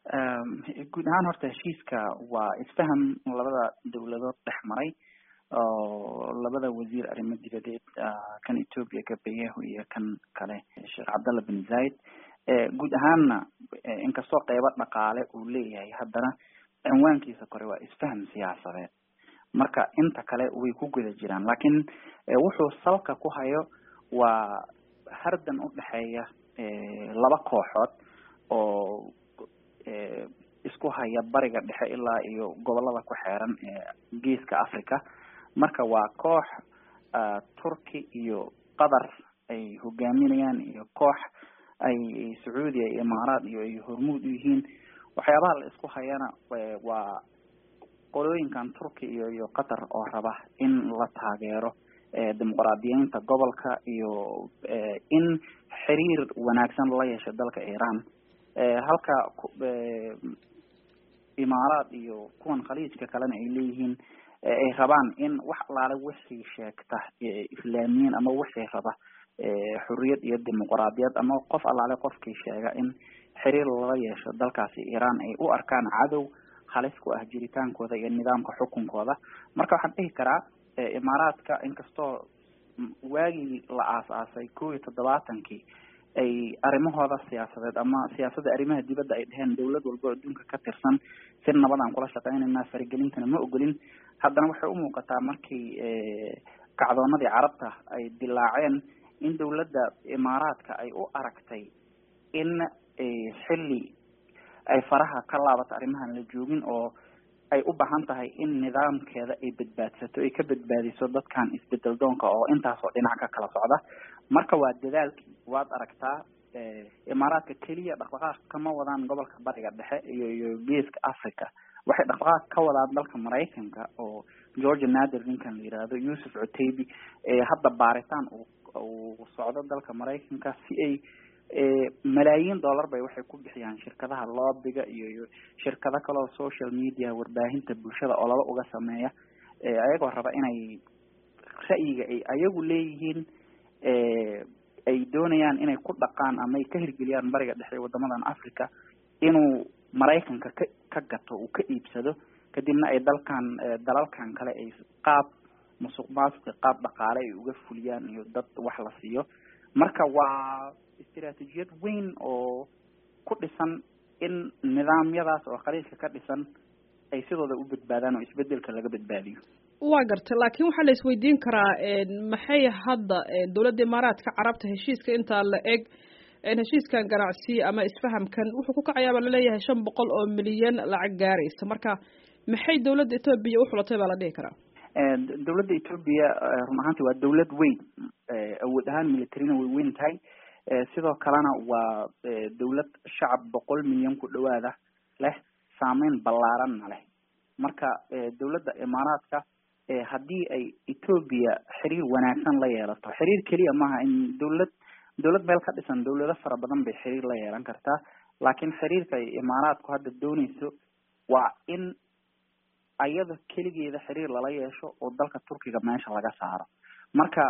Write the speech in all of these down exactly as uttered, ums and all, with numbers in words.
guud ahaan horta heshiiska waa isfaham labada dowladood dhex maray oo labada wasiir arrimo dibadeed kan Ethiopia Gabayahu iyo kan kale Sheekh Cabdallah bin Zayed guud ahaanna inkastoo qaybo dhaqaale uu leeyahay haddana cinwaankiisa kore waa isfaham siyaasadeed marka inta kale way ku guda jiraan laakiin wuxuu salka ku hayo waa hardan u dhaxeeya laba kooxood oo isku haya bariga dhexe ilaa iyo gobolada ku xeeran ee geeska Afrika marka waa koox Turki iyo Qatar ay hogaaminayaan iyo koox ay Saudi iyo Imaaraat iyo ay hormuud u yihiin waxyaabaha la isku hayana waa qolooyinkan Turki iyo iyo Qatar oo raba in la taageero dimuqraadiyiinta gobolka iyo in xiriir wanaagsan la yeesho dalka Iran halka Imaaraat iyo kuwan khaliijka kalena ay leeyihiin ay rabaan in wax alaale wixii sheegta islaamiyiin ama wixii raba xurriyad iyo dimuqraadiyad ama qof alaale qofkii sheega in xiriir la yeesho dalkaasi Iran ay u arkaan cadow halis ku ah jiritaankooda iyo nidaamka xukunkooda marka waxaan dhihi karaa Imaaraadka inkastoo waagii la aasaasay kow iyo toddobaatankii ay arrimahooda siyaasadeed ama siyaasadda arrimaha dibadda ay dhaheen dawlad walba oo adduunka ka tirsan si nabad aan kula shaqeynayna faragelintana ma ogolin haddana waxay u muuqataa markii kacdoonadii carabta ay dilaaceen in dawladda Imaaraadka ay u aragtay in xilli ay faraha ka laabato arrimahan la joogin oo ay u baahan tahay in nidaamkeeda ay badbaadsato ay ka badbaadiso dadkan isbedel doonka oo intaas oo dhinac ka kala socda marka waa dadaalkii waad aragtaa Imaaraadka kaliya dhaqdhaqaaq kama wadaan gobolka bariga dhexe iyo iyo geeska Afrika waxay dhaqdhaqaaq ka wadaan dalka Mareykanka oo George Nader ninkan la yiraahdo Yusuf Utaibi ee hadda baaritaan uu socdo dalka Mareykanka si ay malaayiin dollar bay waxay ku bixiyaan shirkadaha lobbyga iyo shirkado kale oo social media warbaahinta bulshada oo laba uga sameeya ayagoo raba inay ra'yiga ay ayagu leeyihiin ay doonayaan inay ku dhaqaan ama ay ka hirgeliyaan bariga dhexe wadamadan Afrika inuu Mareykanka ka gato uu ka iibsado kadibna ay dalkan dalalkan kale ay qaab musuqmaasuq qaab dhaqaale ay uga fuliyaan iyo dad wax la siiyo marka waa istiraatiijiyad weyn oo ku dhisan in nidaamyadaas oo khaliijka ka dhisan ay sidooda u badbaadaan oo isbedelka laga badbaadiyo waa gartay laakiin waxaa la isweydiin karaa maxay hadda dawladda Imaaraadka Carabta heshiiska inta la eg heshiiskan ganacsi ama isfahamkan wuxuu ku kacayaa la leeyahay shan boqol oo milyan lacag gaaraysa marka maxay dawladda Itoobiya u xulatay baa la dhihi karaa dawladda Itoobiya run ahaantii waa dawlad weyn awood ahaan militarina way weyn tahay sidoo kalena waa dawlad shacab boqol milyan ku dhawaada leh saameyn ballaaran leh marka dawladda Imaaraadka haddii ay Ethiopia xiriir wanaagsan la yeelato xiriir kaliya maaha in dawlad dawlad meel ka dhisan dawlado fara badan bay xiriir la yeelan kartaa laakiin xiriirka ay Imaaraadku hadda doonayso waa in ayada kaligeeda xiriir lala yeesho oo dalka Turkiga meesha laga saaro marka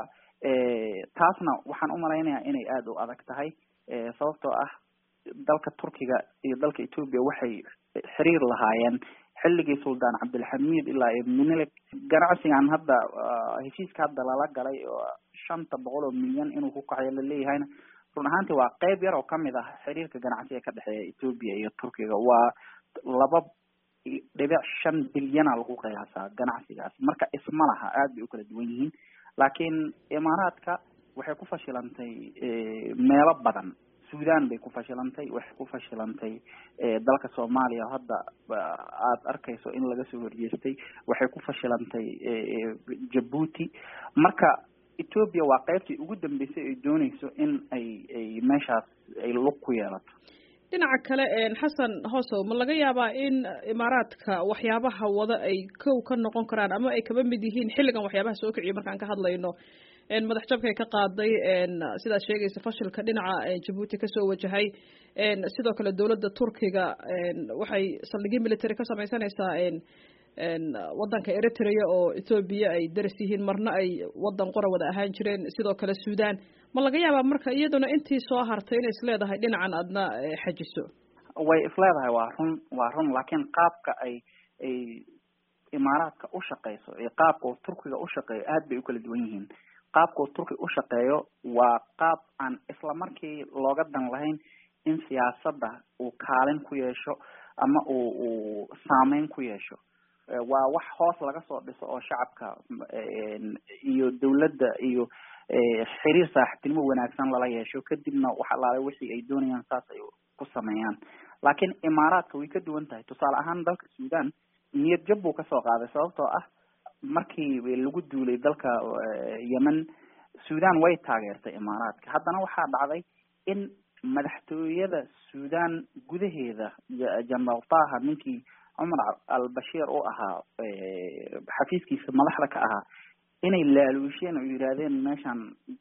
taasna waxaan u malaynayaa inay aad u adag tahay sababtoo ah dalka Turkiga iyo dalka Ethiopia waxay xiriir lahaayeen xilligii Sultan Abdulhamid ilaa ibn Malik ganacsigan hadda heshiiska hadda lala galay oo shanta boqol oo milyan inuu ku kacayo la leeyahayna run ahaantii waa qayb yar oo kamid ah xiriirka ganacsiga ka dhexeeya Ethiopia iyo Turkiga waa laba dhibic shan bilyan lagu qiyaasaa ganacsigaas marka isma laha aad bay u kala duwan yihiin laakiin Imaaraadka waxay ku fashilantay meelo badan Suudaan bay ku fashilantay waxay ku fashilantay dalka Soomaaliya hadda aad arkayso in laga soo horjeestay waxay ku fashilantay Djibouti marka Ethiopia waa qaybtii ugu dambeysay ay doonayso in ay ay meeshaas ay lug ku yeelato dhinaca kale Xasan Hoosow ma laga yaabaa in Imaaraadka waxyaabaha wada ay kow ka noqon karaan ama ay kaba mid yihiin xilligan waxyaabaha soo kiciyo markaan ka hadlayno een madax jabka ay ka qaaday een sida sheegaysa fashilka dhinaca Djibouti ka soo wajahay een sidoo kale dawladda Turkiga een waxay saldhigyo military ka samaysanaysaa een een wadanka Eritrea oo Ethiopia ay daris yihiin marna ay wadan qora wada ahaan jireen sidoo kale Suudaan ma laga yaabaa marka iyaduna intii soo hartay inay isleedahay dhinacan adna xajiso way isleedahay waa run waa run laakiin qaabka ay ay imaaraadka u shaqeyso iyo qaabka uu turkiga u shaqeeyo aad bay u kala duwan yihiin qaabka uu turkiga u shaqeeyo waa qaab aan isla markii looga dan lahayn in siyaasadda uu kaalin ku yeesho ama uu uu saameyn ku yeesho waa wax hoos laga soo dhiso oo shacabka iyo dawladda iyo xiriir saaxiibtinimo wanaagsan lala yeesho kadibna waxa la wixii ay doonayaan saas ay ku sameeyaan laakiin imaaraadka way ka duwan tahay tusaale ahaan dalka Suudaan niyad jab buu ka soo qaaday sababtoo ah markii lagu duulay dalka Yemen Suudaan way taageertay imaaraadka haddana waxaa dhacday in madaxtooyada Suudaan gudaheeda General Taha ninkii Umar al-Bashir oo ahaa xafiiskiisa madaxda ka ahaa inay laaluusheen oo yiraahdeen meeshan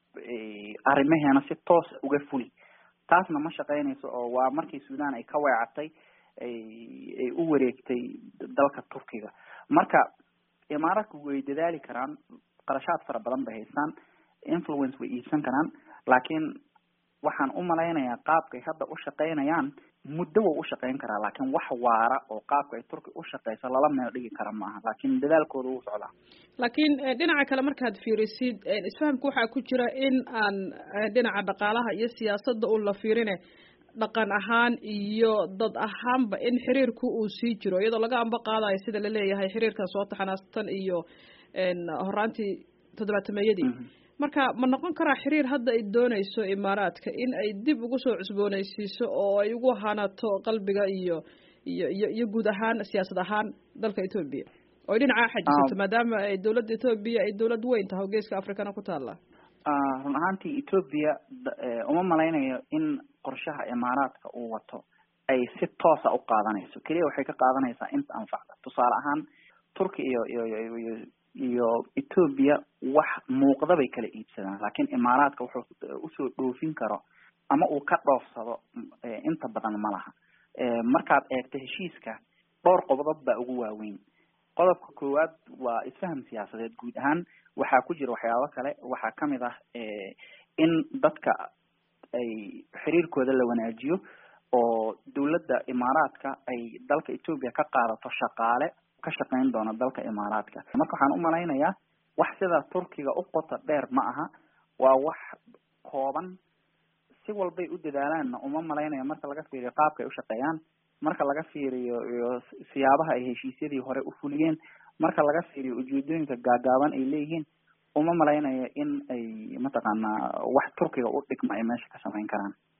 arrimaheena si toos uga fuli taasna ma shaqeynayso oo waa markii Suudaan ay ka weecatay ay ay u wareegtay dalka Turkiga marka imaaraadku way dadaali karaan qarashaad fara badan bay haystaan influence way iibsan karaan laakiin waxaan u malaynayaa qaabka ay hadda u shaqeynayaan muddo way u shaqeyn karaa laakiin wax waara oo qaabka ay Turkiga u shaqeyso lala meel dhigi kara maaha laakiin dadaalkooda wuu socdaa laakiin dhinaca kale markaad fiirisid isfahamku waxa ku jira in aan dhinaca dhaqaalaha iyo siyaasadda uu la fiirine dhaqan ahaan iyo dad ahaanba in xiriirku uu sii jiro iyadoo laga amba qaadayo sida la leeyahay xiriirkan soo taxanaastan iyo horaantii toddobaatameeyadii marka ma noqon karaa xiriir hadda ay doonayso imaaraadka in ay dib ugu soo cusboonaysiiso oo ay ugu hanato qalbiga iyo iyo iyo iyo guud ahaan siyaasad ahaan dalka Ethiopia oo dhinaca xajisato maadaama ay dawladda Ethiopia ay dawlad weyn tahay geeska Afrikana ku taala ah run ahaantii Ethiopia uma malaynayo in qorshaha imaaraadka uu wato ay si toos ah u qaadanayso kaliya waxay ka qaadanaysaa inta anfacda tusaale ahaan Turkiga iyo iyo iyo Ethiopia wax muuqda bay kala iibsadaan laakiin imaaraadka wuxuu u soo dhoofin karo ama uu ka dhoofsado inta badan ma laha markaad eegto heshiiska dhowr qodob baa ugu waaweyn qodobka koowaad waa isfaham siyaasadeed guud ahaan waxaa ku jira waxyaabo kale waxaa kamid ah in dadka ay xiriirkooda la wanaajiyo oo dawladda imaaraadka ay dalka Ethiopia ka qaadato shaqaale ka shaqeyn doona dalka imaaraadka marka waxaan u malaynayaa wax sida Turkiga u qota dheer ma aha waa wax kooban si walbay u dadaalaan uma malaynaya marka laga fiiriyo qaabka ay u shaqeeyaan marka laga fiiriyo siyaabaha ay heshiisyadii hore u fuliyeen marka laga fiiriyo ujeedooyinka gaagaaban ay leeyihiin uma malaynaya in ay mataqaanaa wax Turkiga u dhigma ay meesha ka sameyn karaan